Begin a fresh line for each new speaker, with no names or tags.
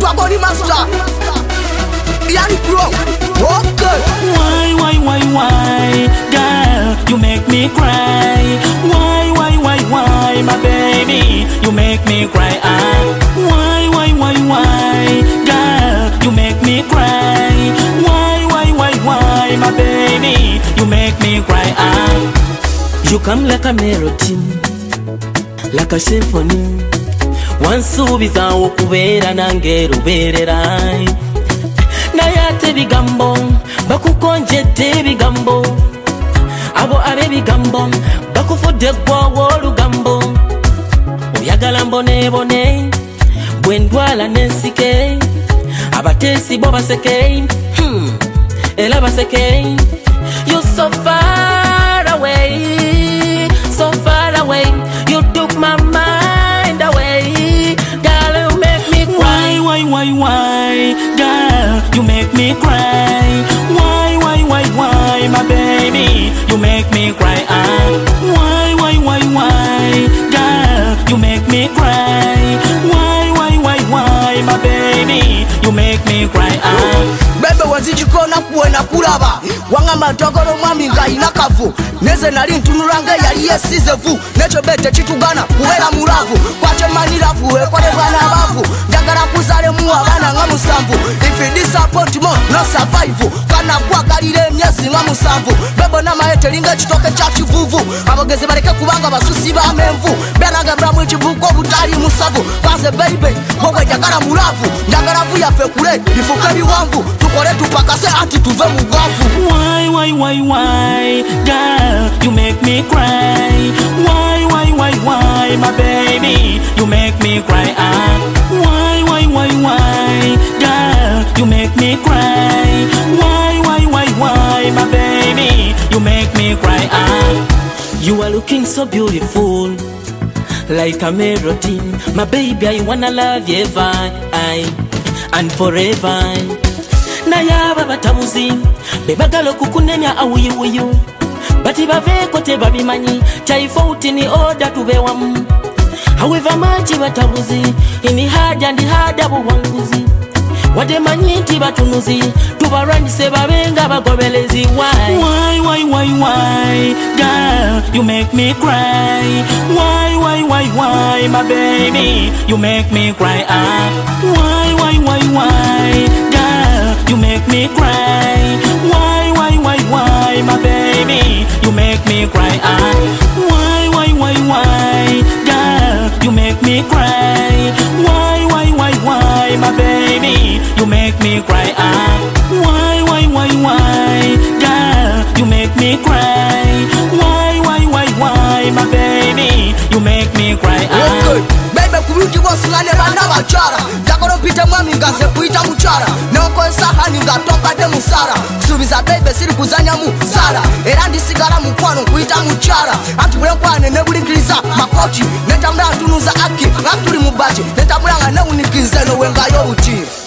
Twagoli master. Yanni Pro. Okay.
Why, girl, you make me cry. Why, my baby, you make me cry. Why, girl, you make me cry. Why, my baby, you make me cry. You come like a melody, like a symphony. Once ubita okubera nange rubererai. Nayate bigambo, bakukonjete bigambo. Abo abe bigambo, bakufudde gwa olugambo. Oyagala mbone bone, bwendwala nensike. Abatesi bo baseke, ela baseke. You're so far away, so far away. You took my mind away. Girl, you make me cry. Why, girl, you make me cry. Why, my baby, you make me cry. Why, girl, you make me cry. Why, my baby, you make me cry.
Bebe wazijikona kuwena kulaba. Wangamba ntogolo mwami nga inakavu. Neze nali ntunulanga yali yesizevu. Necho bete chitugana kuwela mulavu. Kwache maniravu wekole bwana abavu. Jagala kuzale muwa bana nga musamvu. If you disappoint mo no survive. Kana kwa galile myezi nga musamvu. Bebo na maete linga chitoke cha chivuvu. Abogezi bareke kubanga basusi ba menvu. Benaga bramu ichivuko butali musavu. Kaze baby mwe jagala mulavu. Jagala vuya fekule ifuke biwamvu. Tukore tupakase ati tuve mugavu.
Why, girl, you make me cry. Why, my baby, you make me cry. Why, girl, you make me cry. Why, my baby, you make me cry. You are looking so beautiful, like a melody. My baby, I wanna love you ever, and forever. Nayaba batabuzi bebagalo kukunenya awuyuyu bati baveko tebabimanyi tofauti ni order tubewamu. However much batabuzi ini haja ndi hada buwanguzi wademanyi nti batunuzi tubarwanyise babenga bagobelezi. Why, girl, you make me cry. Why, my baby, you make me cry. Why, girl, you make me cry. Why, my baby, you make me cry. Why, girl, you make me cry. Why, my baby, you make me cry. Why, girl, you make me cry. Why, my baby, you make me cry.
Bebe kuruti wasungane bana bachara. Jakoro pite mwami ngaze kuita muchara. Noko sahani ngatoka de musara. Subiza bebe siri kuzanya musara. Erandi sigara mukwano kuita muchara. Antubule kwane nebulikiriza makoti. Netamula tunuza aki. Ngakuli mubachi. Netamula nga neunikize no wenga yo uti.